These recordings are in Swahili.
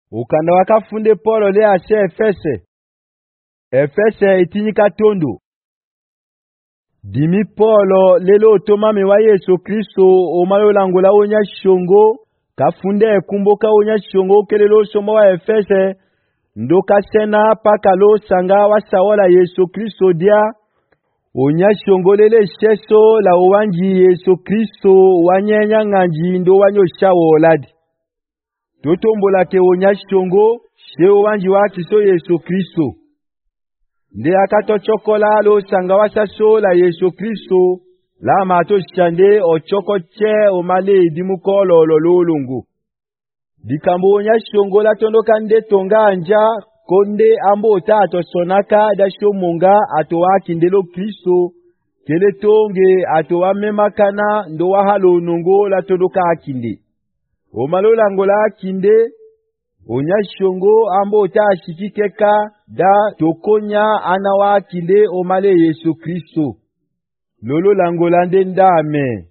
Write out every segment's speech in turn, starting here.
Ukanda wakafunde Paulo le ase Efese. Efese itinyika tondo. Dimi Paulo lelo otomame wa Yesu Kristo omayo langola onya shongo kafunde kumboka onya shongo kelelo somo wa Efese ndoka sena pakalo sanga wa saola Yesu Kristo dia onya shongo lele sheso la owanji Yesu Kristo wanyenya nganji ndo wanyo shawo ladi totombola ke onya shongo she owanji wa kiso Yesu Kristo nde akatochokola lo sanga wa saso la Yesu Kristo la mato shande ochokoche omale dimukolo lolungu dikambo onya shongo la tondoka nde tonga anja konde ambo tato sonaka da shomunga atowa kindelo Kristo kele tonge atowa memakana ndo wa halo nungo la tondoka akinde omalola ngola akinde onya shongo ambo ta shikikeka da tokonya anawa akinde omale Yesu Kristo lolo langola nde ndame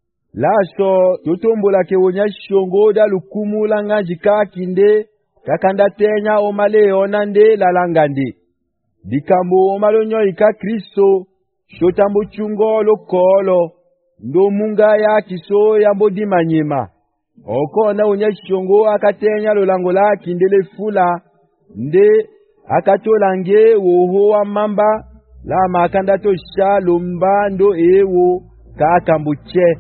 laso totombola ke onya shongo da lukumu langanjika akinde kakanda tenya omale onande lalangande dikambo omalonyo ika Kristo shotambo chungo lokolo ndo munga ya kiso yambo dimanyema okona onya shongo akatenya lolangola kindele fula nde akatolange woho wa mamba la makanda to shalomba ndo ewo kakambuche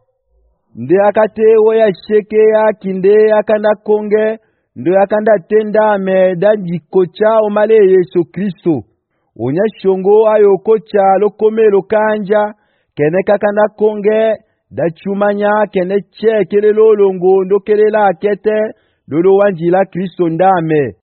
nde akatewo ya sheke ya kinde akanda konge ndo yakanda tenda meda jikocha omale Yesu Kristo onya shongo ayo kocha lokomelo kanja kene kakanda konge da chumanya kene che kele lolongo ndo kele la kete lolo wanjila Kristo ndame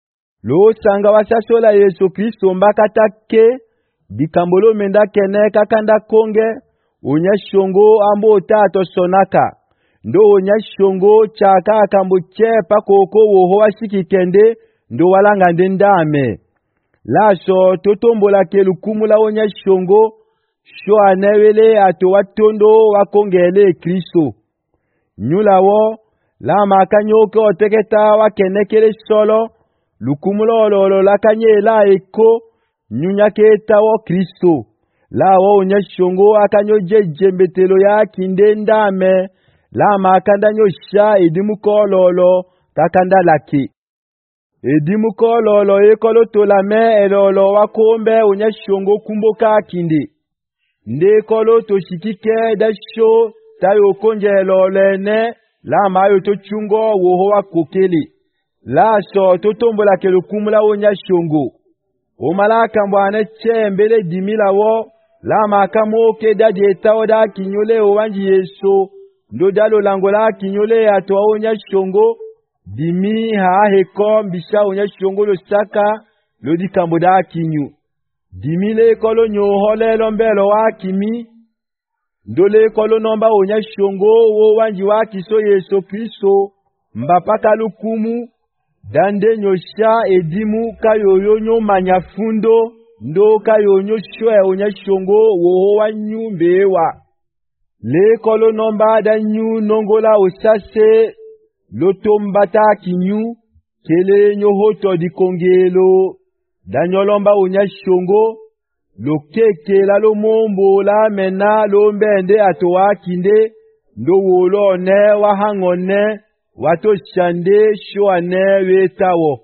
lo sanga wasasola Yesu Kristo mbakatake dikambolo menda kene kakanda konge onya shongo ambo tato sonaka ndo onya shongo chaka akambo chepa koko woho washiki kende ndo walanga ndendame laso totombola ke lukumula onya shongo sho anewele ato watondo wakongele Kristo nyulawo la makanyoke oteketa wakenekele solo lukumula ololo lakanyela eko nyunyaketa wo Kristo lawo onya shongo akanyoje jembetelo ya kindendame la makanda nyosha edimukololo kakanda laki edimukololo ekolo tolame elolo wakombe onya shongo kumboka kindi nde kolo toshikike dasho tayo konjelo lene la mayo tochungo woho wakokeli la so totombola ke lukumula onya shongo omalaka mbwane chembele dimila wo la makamo ke daje taoda kinyole owanji Yesu ndo dalo langola kinyole ato onya shongo dimi ha heko mbisha onya shongo lo saka lo dikambo da kinyu dimi le kolo nyohole lombelo wa kimi ndo le kolo nomba onya shongo wo wanji wa kiso Yesu Kristo mbapaka lukumu dande nyosha edimu kayoyo nyo manyafundo ndo kayoyo shwe onya shongo wo wanyu mbewa le kolo nomba da nyu nongola osase lotombata kinyu kele nyohoto di kongelo da nyolomba onya shongo lokeke la lo mombo la mena lo mbende atowa kinde ndo wolone wahangone wato shande shoane wetawo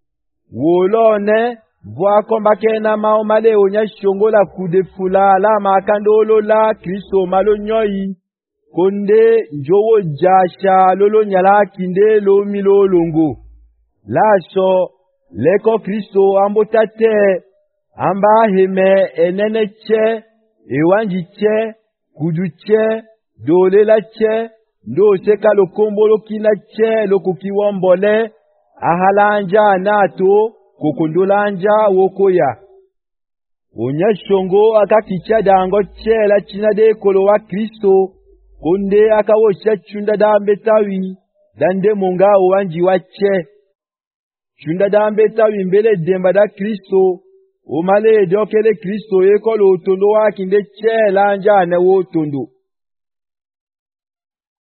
wolone vwa kombake na maomale onya shongo la kudefula la makandolo la Kristo malo nyoi konde njowo jasha lolo nyala kinde lo milo longo laso leko Kristo ambotate amba heme enene che ewanji che kuduche dolela che ndo seka lokombolo kina che lokukiwombole ahalanja nato kokondolanja wokoya onya shongo akakicha dango che la china de kolo wa Kristo konde akawosha chunda dambe tawi dande monga owanji wache chunda dambe tawi mbele demba da Kristo omale dokele Kristo ekolo otondo wa kinde che lanja ne wotondo